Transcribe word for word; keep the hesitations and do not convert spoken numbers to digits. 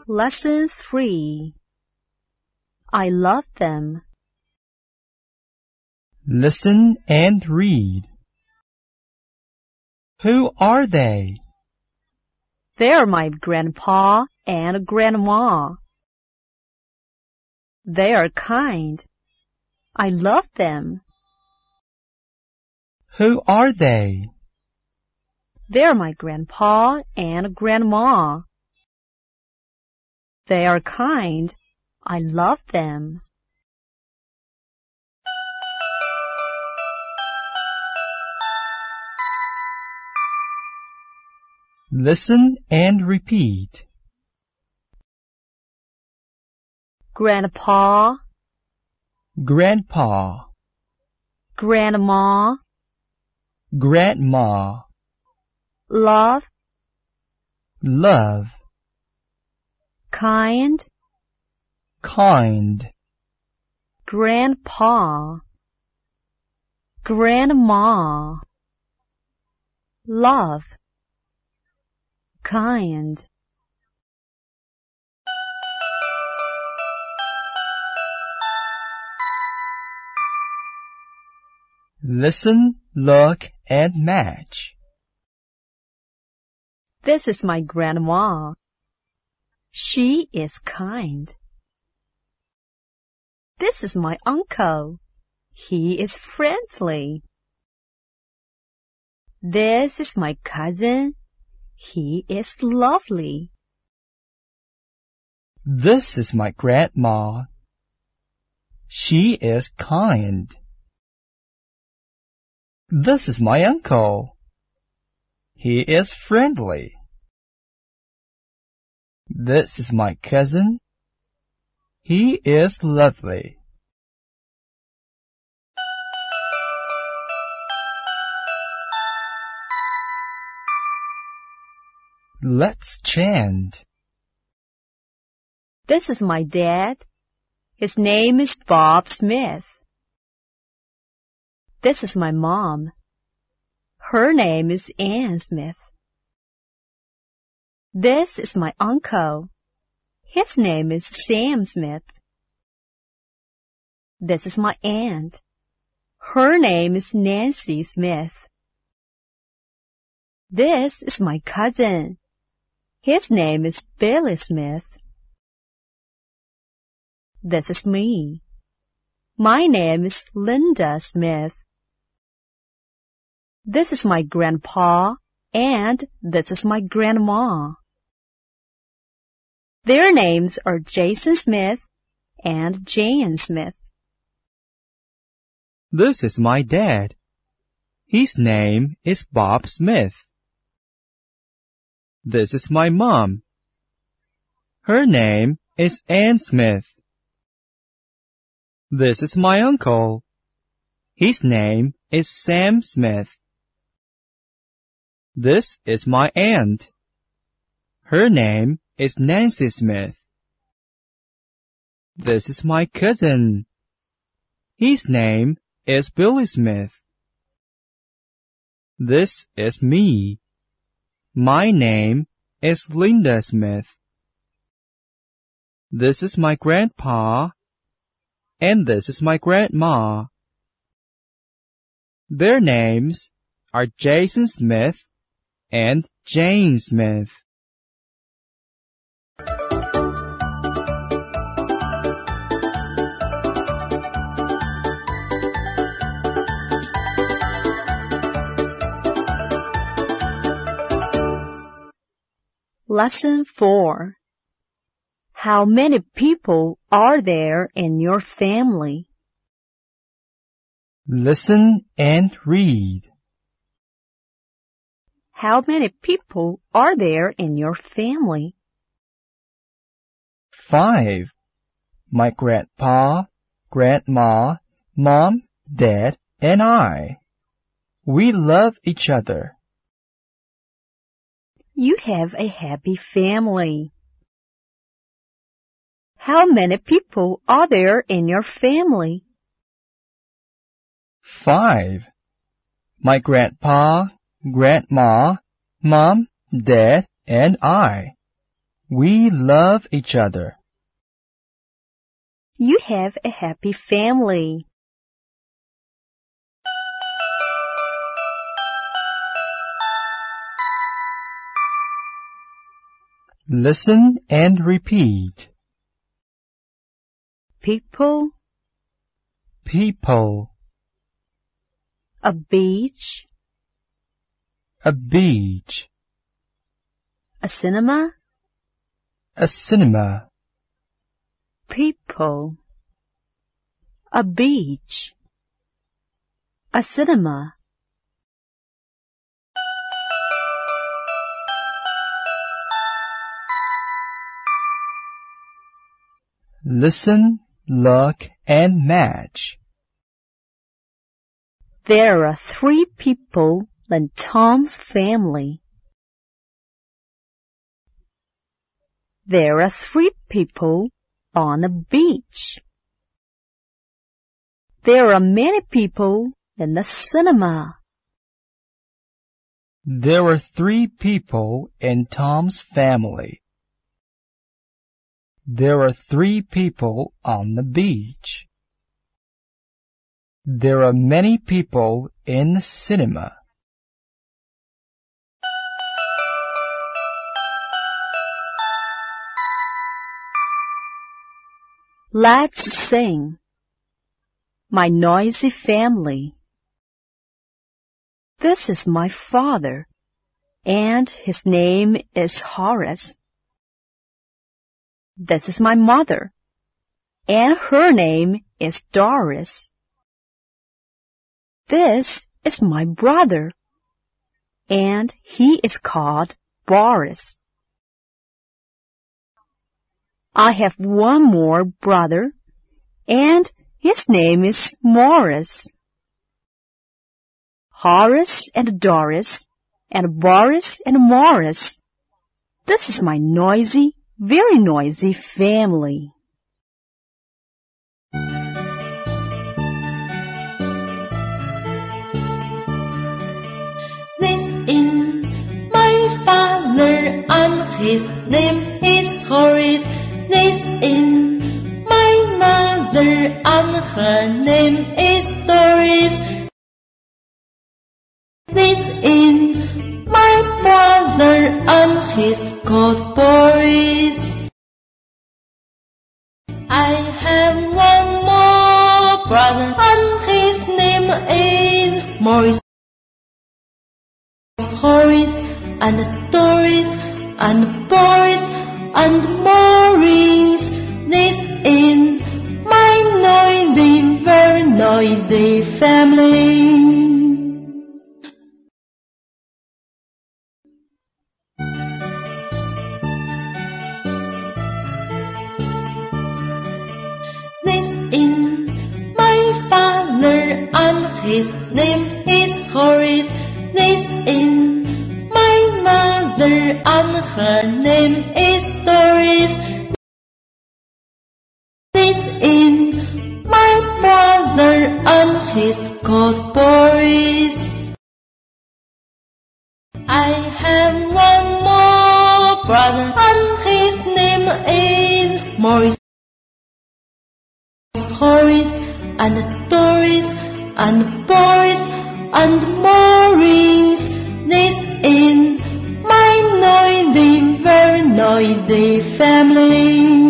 Lesson three. I love them. Listen and read. Who are they? They're my grandpa and grandma. They are kind. I love them. Who are they? They're my grandpa and grandma. They are kind. I love them. Listen and repeat. Grandpa, Grandpa, grandma, Grandma, love, love, kind, kind, grandpa, grandma, love, kind. Listen, look, and match. This is my grandma. She is kind. This is my uncle. He is friendly. This is my cousin. He is lovely. This is my grandma. She is kind. This is my uncle. He is friendly. This is my cousin. He is lovely. Let's chant. This is my dad. His name is Bob Smith. This is my mom. Her name is Ann Smith. This is my uncle. His name is Sam Smith. This is my aunt. Her name is Nancy Smith. This is my cousin. His name is Billy Smith. This is me. My name is Linda Smith. This is my grandpa, and this is my grandma. Their names are Jason Smith and Jan Smith. This is my dad. His name is Bob Smith. This is my mom. Her name is Ann Smith. This is my uncle. His name is Sam Smith. This is my aunt. Her name is Nancy Smith. This is my cousin. His name is Billy Smith. This is me. My name is Linda Smith. This is my grandpa, and this is my grandma. Their names are Jason Smith and Jane Smith. Lesson four. How many people are there in your family? Listen and read. How many people are there in your family? Five. My grandpa, grandma, mom, dad, and I. We love each other. You have a happy family. How many people are there in your family? Five. My grandpa, grandma, mom, dad, and I. We love each other. You have a happy family. Listen and repeat. People, People, a beach, a beach, a cinema, a cinema, people, a beach, a cinema. Listen, look, and match. There are three people in Tom's family. There are three people on a beach. There are many people in the cinema. There were three people in Tom's family. There are three people on the beach. There are many people in the cinema. Let's sing. My noisy family. This is my father, and his name is Horace. This is my mother, and her name is Doris. This is my brother, and he is called Boris. I have one more brother, and his name is Morris. Horace and Doris, and Boris and Morris. This is my noisy, very noisy family. This is my father, and his name is Horace. This is my mother, and her name is Doris. This is my brother, and he's called Boris. I have one more brother, and his name is Morris. Horace and Doris and Boris and Maurice. This is my noisy, very noisy family. This is my father, and his name is Horace. This is my mother, and her name is Doris. This is my brother, and he's called Boris. I have one more brother, and his name is Morris. Horace and Doris and Boris and Maurice. This is my noisy, very noisy family.